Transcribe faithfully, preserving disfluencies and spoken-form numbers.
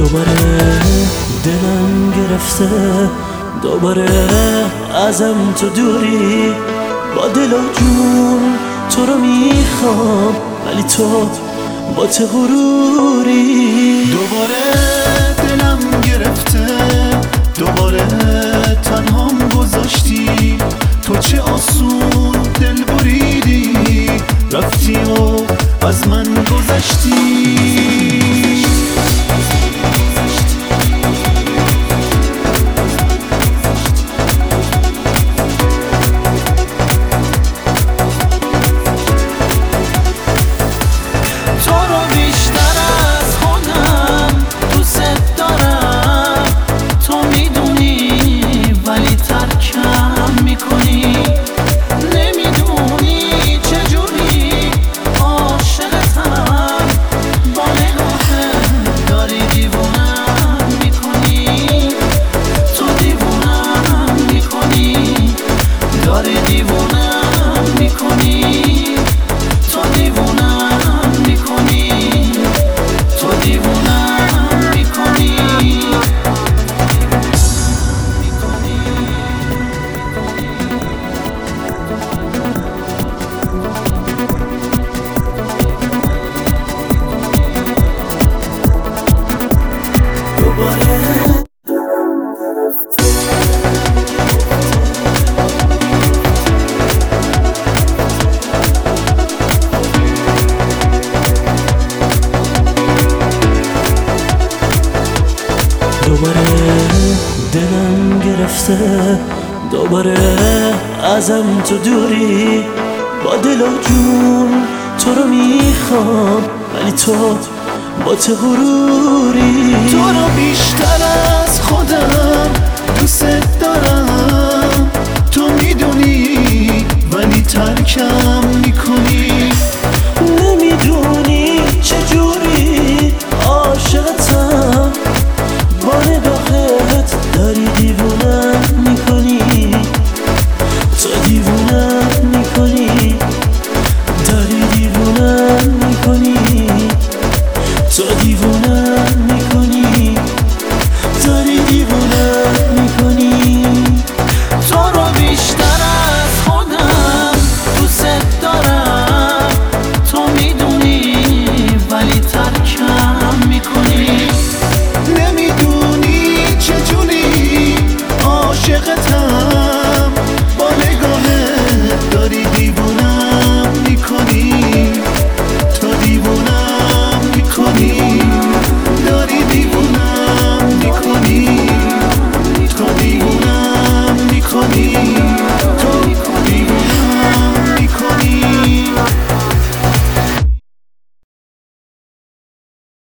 دوباره دلم گرفته، دوباره ازم تو دوری. با دل و جون تو رو میخوام، ولی تو با ته غروری. دوباره دلم گرفته، دوباره تنهام گذاشتی. تو چه آسون دل بریدی، رفتی و از من گذشتی. دوباره دلم گرفته، دوباره ازم تو دوری. با دل و جون تو رو میخوام، ولی تو با ته غروری. تو رو بیشتر از خودم دوست دارم، تو میدونی ولی ترکم میکنی. نمیدونی چجوری عاشقتم، با نگاهت داری دیوونم میکنی. تو دیوونم میکنی، داری دیوونم میکنی. تو دیوونم